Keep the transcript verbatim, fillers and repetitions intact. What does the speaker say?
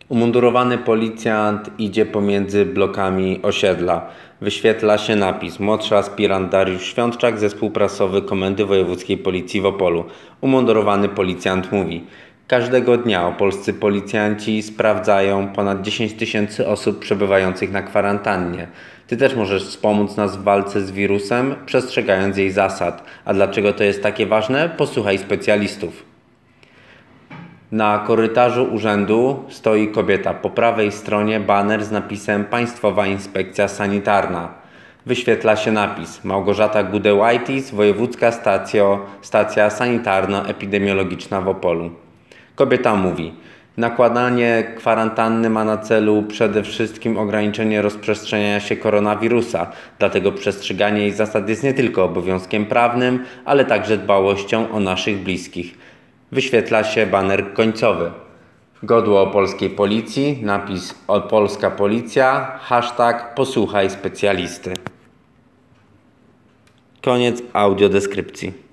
Umundurowany policjant idzie pomiędzy blokami osiedla. Wyświetla się napis: młodszy aspirant Dariusz Świątczak, zespół prasowy Komendy Wojewódzkiej Policji w Opolu. Umundurowany policjant mówi: każdego dnia opolscy policjanci sprawdzają ponad dziesięć tysięcy osób przebywających na kwarantannie. Ty też możesz wspomóc nas w walce z wirusem, przestrzegając jej zasad. A dlaczego to jest takie ważne? Posłuchaj specjalistów. Na korytarzu urzędu stoi kobieta. Po prawej stronie baner z napisem Państwowa Inspekcja Sanitarna. Wyświetla się napis: Małgorzata Gudełajtis, Wojewódzka Stacjo, Stacja Sanitarno-Epidemiologiczna w Opolu. Kobieta mówi: nakładanie kwarantanny ma na celu przede wszystkim ograniczenie rozprzestrzeniania się koronawirusa, dlatego przestrzeganie jej zasad jest nie tylko obowiązkiem prawnym, ale także dbałością o naszych bliskich. Wyświetla się baner końcowy. Godło opolskiej policji, napis Opolska Policja, hashtag posłuchaj specjalisty. Koniec audiodeskrypcji.